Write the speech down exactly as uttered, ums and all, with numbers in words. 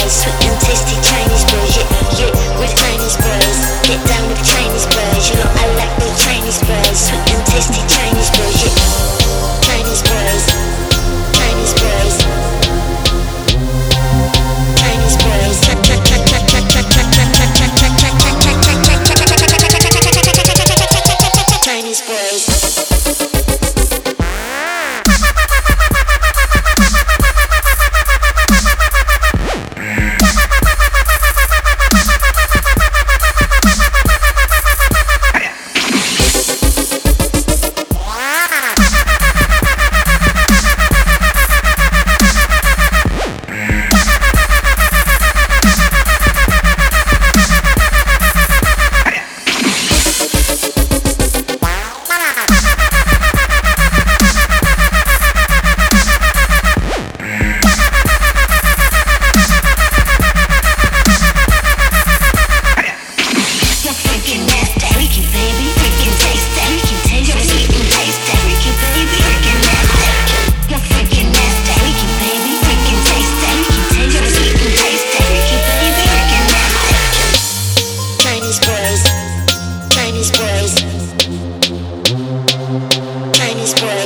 boys, sweet and tasty Chinese boys. Yeah, yeah, we're the Chinese boys. Get down with the Chinese boys. You know I like the Chinese boys, sweet and tasty Chinese boys. Yeah, Chinese boys, Chinese boys, Chinese boys. Chinese boys. Chinese boys, Chinese boys, Chinese boys.